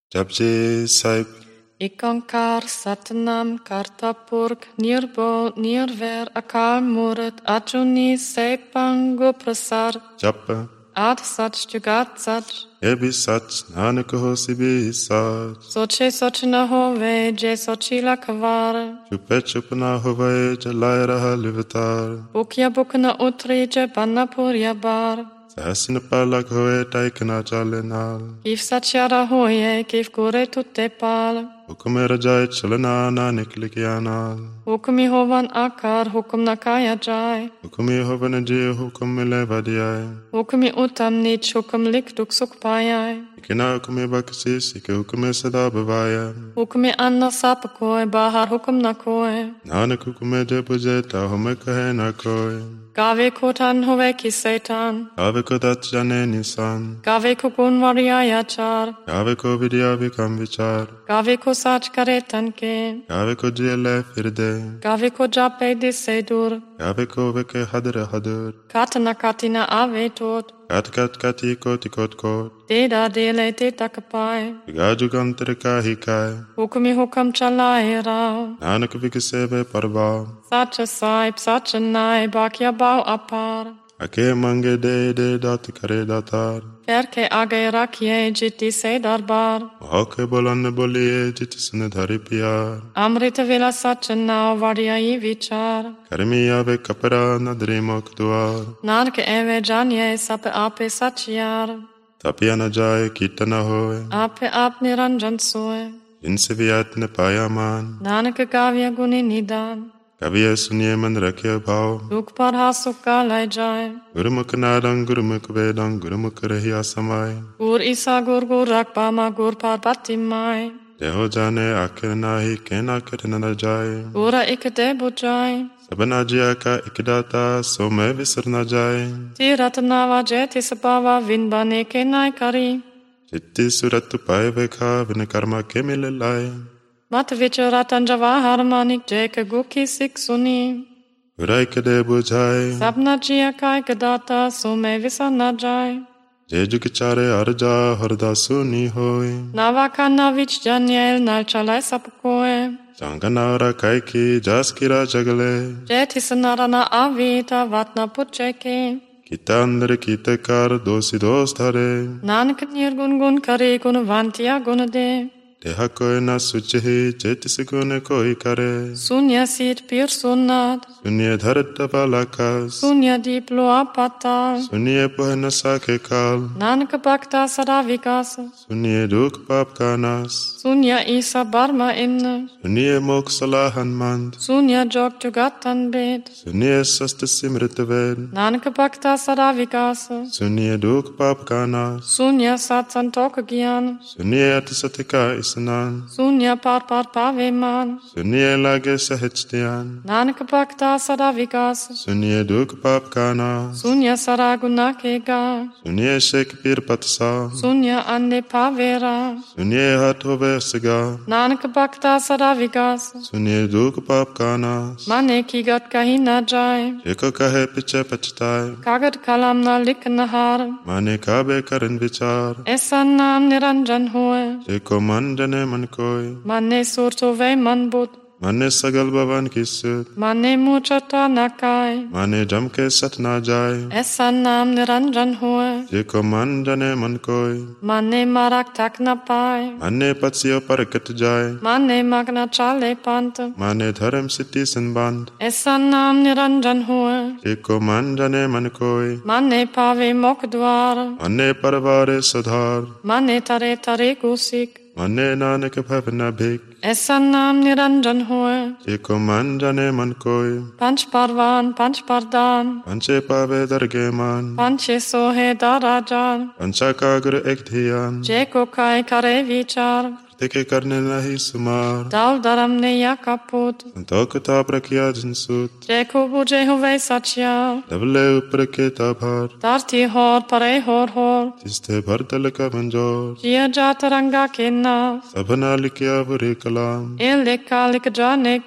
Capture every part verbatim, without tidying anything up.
जपजे Sahib Ikankar Satnam Kartapurk Nirbo Nirver Akal Murat Ajuni Sepango Prasar जप Ad Sach Jugat Sach ये भी सच नानक हो सी भी सच Soche Sochna Hove Je Sochila Kavar चुपे चुप ना होवे जलाए रहा लिवतार Bukya Bukna Utri Je Banapurya Bar सहसिन पालक होए टाइक ना चाले नाल Kif Sachara Hoye Kif Kure Tutte Pal हुक्म रजाए चलना ना निकल के आनाल Hukmi Hovan Akar Hukum Nakaya Jai हुक्म होवन जे हुक्म मिले बदियाए Hukmi Utam Nich Hukum Lik Duk Suk Payai किना हुक्म बख्शिश के हुक्म सदा बवाया Hukmi Anna Sap Koe Bahar Hukum Na Koe Nanak हुक्म जे बुझे ता हम कहे ना कोई Gave Kotan Hove Ki Satan आवे को दत जाने निशान Gave Ko Gunvaria Yachar आवे को विद्या विकम विचार Gave Ko Sach Kare Tanke आवे को जेले फिर दे Gave Ko Jape Disedur आवे को वेके हदर हदर Katana Katina Ave Tot कत कत कति कोटि कोट कोट Deda Dele Te Takapai गाजु गंतर का ही काय Hukmi Hukam Chalai Rao Nanak विकसे वे परवा Sacha Saib Sacha Nai Bakya Bau Apar अके मंगे दे दे दात करे दातार Verke Age Rakye Jiti Se Darbar होके बोलन बोलिए जित सन धरि प्यार Amrita Vila Sacha Nao Varyai Vichar कर्मी आवे कपरा नदरी मोक द्वार Nanak Eve Janye Sape Ape Sachyar तपिया न जाए कीट न होए Ape Ap Niranjan Soe जिनसे भी आत्न पाया मान Nanak Kavya Guni Nidan कभी सुनिए मन रखे भाव Duk Parha Sukha Lai Jai गुरुमुख नादं गुरुमुख वेदं गुरुमुख रहिया समाय Gur Isa Gur Gur Rakbama Gur Parvati Mai देहो जाने आखिर नाही कहना कर न जाए Gura Ikade Bujai सबना जिया का इकदाता सो मैं विसर न जाए Tiratnava Jeti Sabava Vinbane Kenai Kari चित्ती सुरत पाए वेखा विन कर्मा के मिल लाए Mat Vicharatan Javahar Manik Jeka Guki Sik Suni बुराई कदे बुझाए Sabna Jia Kai Kadata Sume Visana Jai जे जुग चारे अर्जा हरदा सुनी होए Navaka Navich Janiel Nalchalai Sapkoe सांगनारा काय की जास किरा जगले Jeti Sanarana Avita Vatna Pucheke किता अंदर कीते कार दोषी दोस्त हरे Nanak Nirgun Gun Kari Gun Vantia Gunade देहा कोई न सुचहि चेतिस गुण कोई करे Sunya Sit Pir Sunat सुनिए धरत बालाकास Sunya Diplo Apatal सुनिए पहन साखे काल Nanak Bhakta Saravikasa सुनिए दुख पाप का नाश Sunya Isa Barma Inna सुनिए मोक्ष सलाहन मंद Sunya Jog Jugatan Bed सुनिए सस्त सिमृत वेद Nanak Bhakta Saravikasa सुनिए दुख पाप का नाश Sunya Sat Santoka Gyan सुनिए अति सत्य का स्नान Sunya Par Par Paveman सुनिए लागे सहज ध्यान Nanak Bhakta Saravikasa सुनिए दुख पाप का नाश Sunya Saraguna Kega सुनिए शेख पीर पतसा Sunya Ande Pavera सुनिए हाथ होवे सगा Nanak Bhakta Saravikasa सुनिए दुख पाप का नाश Mane Kigat Kahina Jai जेको कहे पीछे पछताए Kagat Kalam Na Liknahar माने काबे करन विचार Esa Nam Niranjan Hoe जेको मन जने मन कोय Mane Surto Ve Manbut माने सगल भवन की सुध Mane Muchata Nakai माने जम के सत ना जाए Esa Nam Niranjan Hoe जेको मन जने मन कोय Mane Marak Takna Pai माने पत्सियों पर कट जाए Mane Magna Chale Panta माने धर्म सिद्धि संबंध Esa Nam Niranjan Hoe जेको मन जने मन कोय Mane Pave Mokdwar माने परवारे सधार Mane Tare Tare Gusik माने नानक भवन भिक Esa Nam Niranjan Hoe जेको मन जने मन कोय Panch Parvan Panch Pardan पंचे पावे दरगे मान Panche Sohe Darajan पंचा कागर एक ध्यान Jeko Kai Kare Vichar देखे करने नहीं सुमार Dal Daram Ne Yakaput तो किताब रखिया जिनसूत Jeko Buje Hove Satya डबले ऊपर के ताभार Darti Hor Pare Hor Hor जिसते भर तल का मंजोर Jia Jataranga Kenna सबना लिखिया बुरे कलाम Ilika Likjane Koe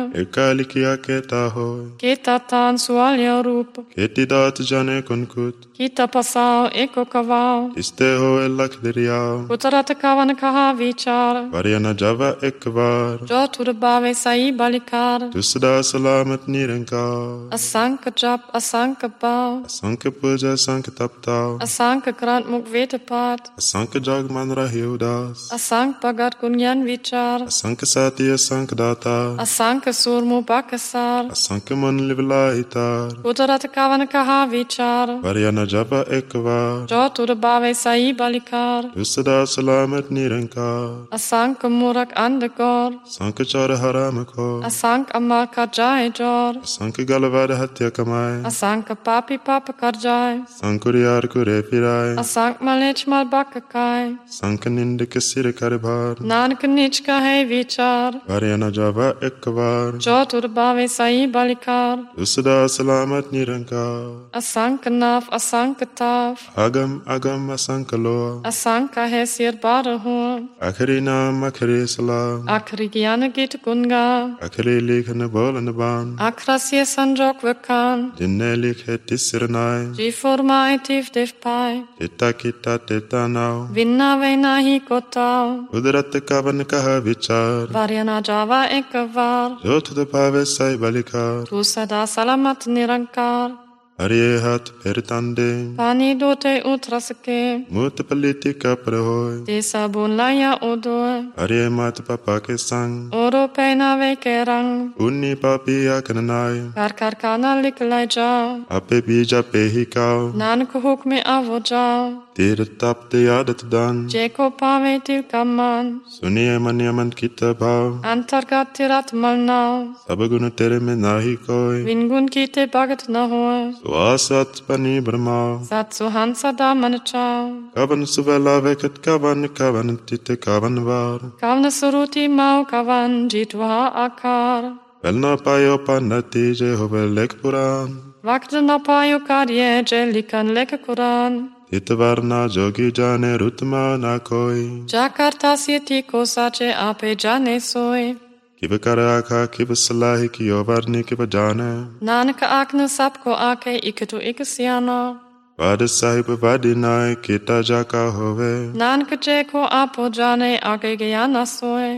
Ekalikia keta hoy. Kita tan sualia rup. Keti dat jane konkut. Kita pasao eko kavao. Iste ho elak deriao. Utarata kavan kaha vichar. Variana java ekvar. Jo turbave sai balikar. Tusda salamat nirenka. Asanka jap asanka bao. Asanka puja asanka taptao. Asanka grant muk vetepat. Asanka jagman rahiudas. Asank bagat kunyan vichar. Asanka sati asanka data. Asanka surmu bakasar. Asanka man livla itar. Utarata kavan kaha vichar. Variana java ekvar. Jo turbave sai balikar. Tusda salamat nirenka. Asanka murak andegor. Asanka chara haramako. Asank amaka jai jor. Asanka galavada hatya kamai. Asanka papi papa karjai. Sankuriar kure firai. Asank malech mal bakakai. Sanka nindika sira karibhar. Nanak nichka hai vichar. Variana java ekvar. Jo turbave sai balikar. Tusda salamat nirenka. Asanka naf asanka taf. Agam agam asanka loa. Asanka hesir barahu. Akhri naam akhri salam. Akri gyana git gunga. Akhri likhana bolana ban. Akrasye sanjok vekan. Jinne likhe tisirnai. Ji formai tif def pai. Tita kita tita nau. Vinna veina hi kotao. Udrat kavan kaha vichar. Variana java ekavar. Jot the pave sai balikar. Tu sada salamat nirankar. Arye hat pertande. Pani dote utrasake. Mut politika prahoy. De sabun laya odoe. Arye mat papa ke sang. Oro pena vekerang. Unni papi akananai. Kar kar kana liklai jao. Ape bija pehi kao. Nanak huk me avo jao. Tir tap te adat dan. Jeko pave til kaman. Suniye manyaman kita bhav. Antargat tirat malnao. Sabgun tere me nahi koi. Vingun kite bagat na hoe. Suasat pani brahma. Sat suhansa da manachao. Kavan suvela veket kavan kavan tite kavan var. Kavna suruti mau kavan jitwa akar. Velna payo panati je hove lek puran. Vakta na payo karye je likan leka Quran. Titvarna jogi jane rutma na koi. Jakarta sieti kosache ape jane soy. Kiva karaka kiva salahi kiyo varni kiva jane. Nanak akna sabko ake ikatu ikasiana. Vada sahib vadi nai kita jaka hove. Nanak jeko apo jane ake gyana soy.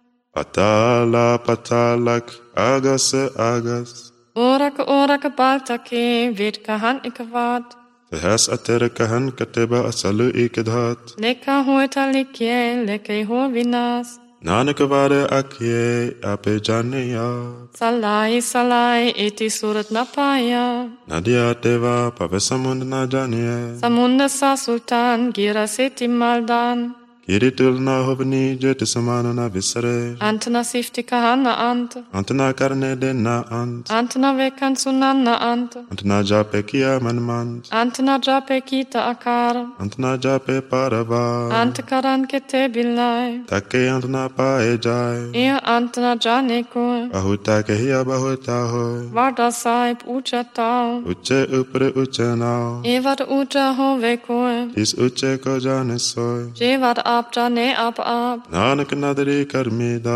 Patala patalak agas agas. Orak orak baltake vidkahan ikavad. Tehas atere kahan kateba asalu ikadhat. Leka hoita likye leke ho vinas. Nanak vare akye ape jane ya. Salai salai eti surat napaya. Nadia deva pavesamund na jane. Samunda sa sultan gira seti maldan. Kiritul na hovni jeti samana na visare. Antana sifti kahana ant. Antana karne de na ant. Antana vekan sunanna ant. Antana jape kia manmant. Antana jape kita akar. Antana jape parava. Antakaran kete bilai. Take antana pae jai. Ia antana jane ko. Bahuta ke hiya bahuta hoy. Vada saib ucha tao. Uche upre uche nao. Evad ucha ho veko. Is uche ko jane soy. Jevad आप जाने आप आप Nanak nadri karmida.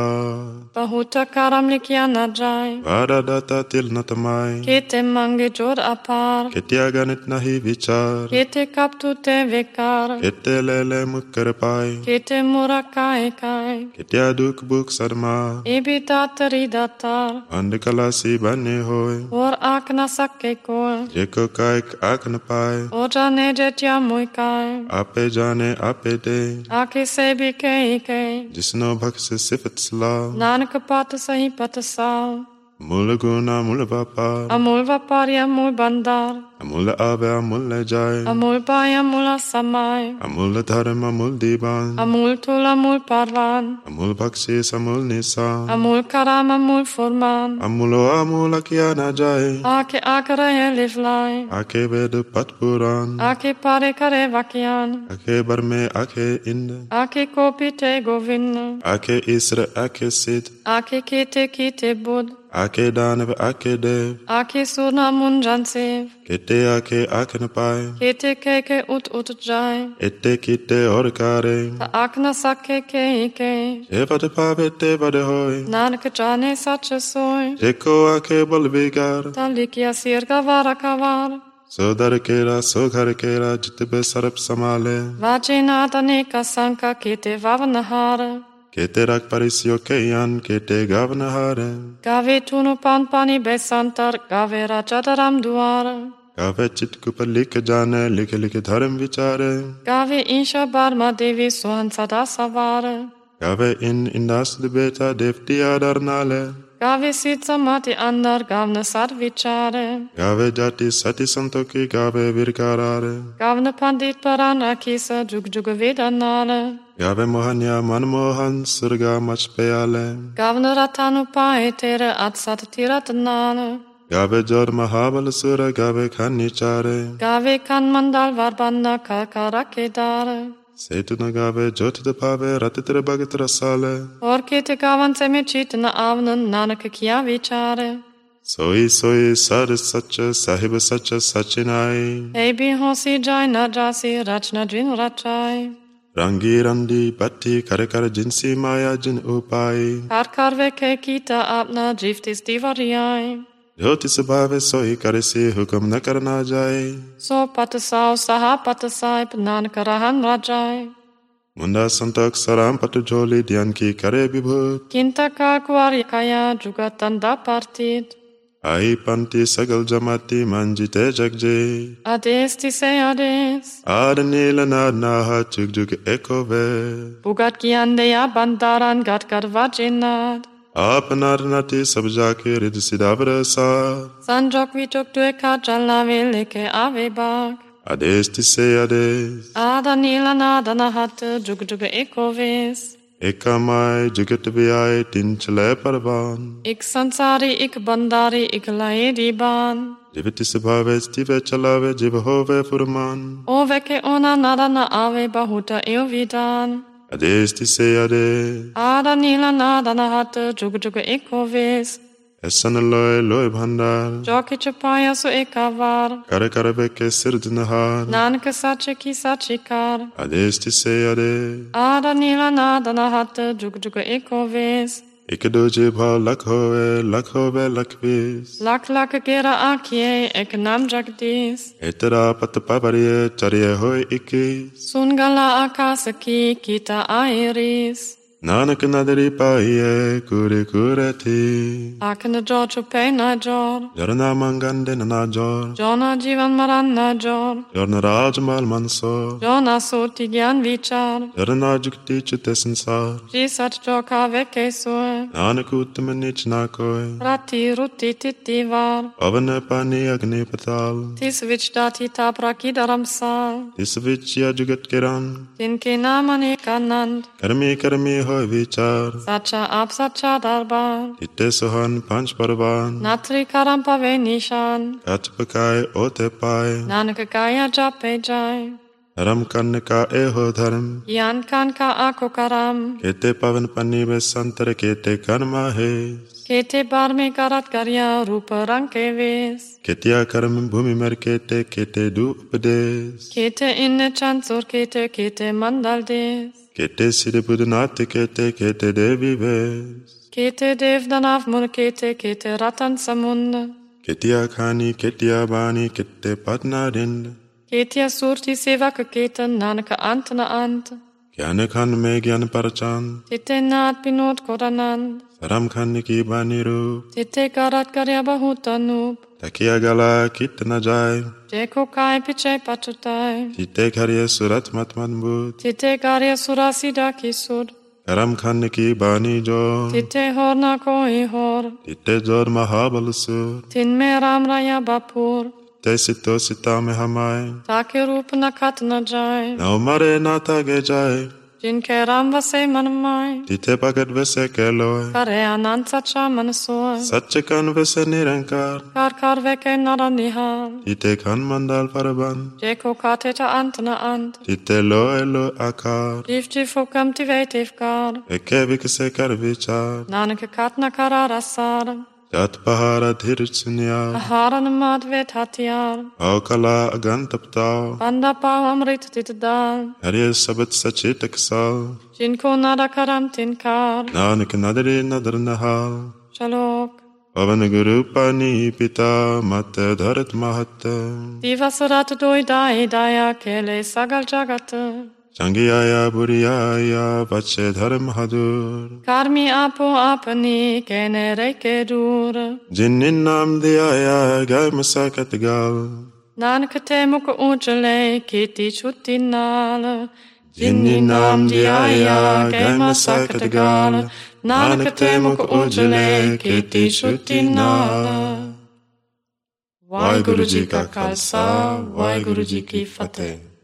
बहुत करम लिखिया न जाए Vada data til natamai. केते मांगे जोर अपार Ketya ganit nahi vichar. केते कप तुते बेकार Kete lele mukkar pai. केते मुरा काय काय Ketya duk buk sarma. ए भी दातरी दातार Andikala si bane hoy. और आक न सके को Jeko kaik ak na pai. ओ जाने जेटिया मुई काय Ape jane ape de. आके से भी कई कई Jisno bhaks sifat salam. Nanak पात सही पत Sao Mula guna mula vapa. Amul व्यापारी Amul बंदार Amula ave amula jai. Amul पाय अमूल समय Amula dharam amul divan. Amul तुल Amul Parwan Amul bhaksis amul nisan. Amul कराम अमूल फरमान Amulo amula kiya na jai. आके आक रहे लिवलाय Ake ved pat puran. आके पारे करे वाक्यान Ake barme ake ind. आके कोपी ते Govind Ake isra ake sid. आके कीते कीते बुध Ake danav ake dev. आके सुना मुंजन सेव Kete Ete ake ake na pai. Kete keke ut ut jai. Ete kite orikare. Ta akna sakke ke ike. Eva de pave te va de hoi. Nanak jane sache soy. Jeko ake bolvigar. Ta likya sir kavara kavar. So darakera so gharakera jitbe sarap samale. Vajina tanika sanka kete vavanahara. Kete rak parisio keyan kete gavanahare. Gave tunu pan pani besantar gave rajadaram duara. Gave chit kupa lik jane lik lik dharm vichare. Gave insha barma devi suhan sada savara. Gave in indas de beta devti adarnale. Gave sitsa mati andar gavna sar vichare. Gave jati sati santoki gave virkarare. Gavna pandit parana kisa jug jug vedanale. Gave mohanya manmohan surga machpeyale. Gavna ratanu pae tere atsat tiratanale. Gave jor mahabal sura gave khanichare. Gave kan mandal varbanda kakarakedare. Setuna gave jot de pave ratitra bagatra sale. Or kete gavan se me chitna avnan nanak kiya vichare. Soi soi sar sacha sahib sacha sachinai. Hey bi hosi jai na jasi rachna jin rachai. Rangi randi patti kare kare jinsi maya jin upai. Kar kar veke kita apna jiftis divariai. Jyoti sabhave soi karisi hukum na karna jai. So patasao saha patasai nanak rahan rajai. Munda santak saram patu joli dhyan ki kare vibhut. Kinta ka kuari kaya jugatanda partit. Ai panti sagal jamati manjite jagje. Ades ti se ades. Ad nila nad naha chuk juk ekove. Bugat kiande ya bandaran gat gat vajinad. Apnar nati sab jake rid sidavra sar. Sanjok vichok tueka jalave leke ave bag. Ades ti se ades. Ada nila nada nahat jug jug ekoves. Ekamai jugat viyai tinchale parvan. Ik sansari ik bandari ik lae diban. Jiviti sabhave stive chalave jivhove furman. Oveke ona nada na ave bahuta eovidan. Ades ti se ades. Ada nila nada nahat jug jug ekoves. Esan loy loy bhandar. Joki chapaya so ekavar. Kare kare beke sirdnahar. Nanak sache ki sachikar. Ades ti se ades. Ada nila nada nahat jug jug ekoves. Ikado jibha lak hove lak hove lakvis. Lak lak gera akye ek nam jagdis. Etara pat pavariye chariye hoy ikis. Sungala akasaki kita airis. Nanak nadari paiye kure kure thi. Akna jor chupe na jor. Jarna mangande na jor. Jona jivan maran na jor. Jarna rajmal mansor. Jona soti gyan vichar. Jarna jukti chute sansar. Jisat joka veke soe. Nanak uttam nich na koi. Rati ruti titi var. Avane pani agni patal. Tis vich dati tapra kidaram sal. Tis vichya jugat kiran. Tinke namane kanand. Karmi karmi hoy vichar. Sacha ap sacha darbar. Titte sohan panch parvan. Natri karampave nishan. Katpakai ote pai. Nanak kaya jape jai. Ram karne ka eho dharm. Yan kan ka ako karam. Kete pavan pani be santar kete karma he. Kete bar me karat karya rup rang ke ves. Ketya karm bhumi mer kete kete du upades. Kete inne chansur kete kete mandal des. Kete sire budnat kete kete devi ves. Kete dev danav mun kete kete ratan samund. Ketya khani ketya bani kete patna rind. Ketya surti sevak kete nanaka antana ant. Gyan khan me gyan parchan. Tite naat pinot koranand. Saram khan ki bani roop. Tite karat karya bahutanub. Takiya gala kitna jai. Jeko kai piche pachutai. Tite kharye surat mat madbut. Tite karya surasida kisud. Karam khan ki bani jor. Tite hor na koi hor. Tite jor mahabal sur. Tin me ram raya bapur. Te sito sita me hamai. Take rup na kat na jai. Na umare na tage jai. Jinke ram vase manamai. Tite pagat vese keloy. Kare anant sacha manasoy. Satche kan vese nirankar. Kar kar veke naranihar. Tite khan mandal paraban. Jeko kateta antana ant. Tite lo elo akar. Jif jifokam tive tivkar. Eke vikse kar vichar. Nanak katna kararasar. Jat Pahara Dhirchanya, Aharan Madvet Hatyar, Aukala Agantapta, Bandapa Amrit Ditdal, Hare Sabat Sachetaksa, Jinko Nadakaram Tinkar, Nanak Nadare Nadarnaha, Shalok, Pavan Guru Pani Pita Mata Dharat Mahata, Divasarat Doidai Daya Kele Sagal Jagat, Changyaya Buriyaya Vache Dharam Hadur, Karmi Apo Apani Kene Reke Dur, Jinnin Nam Diyaya Gai Masakatgal, Nankate Muk Ujale Kiti Chutinal, Jinnin Nam Diyaya Gai Masakatgal, Nanak Muk Ujale Kiti Chutinal. Waheguru Ji Ka Khalsa, Waheguru Ji Ki Fateh.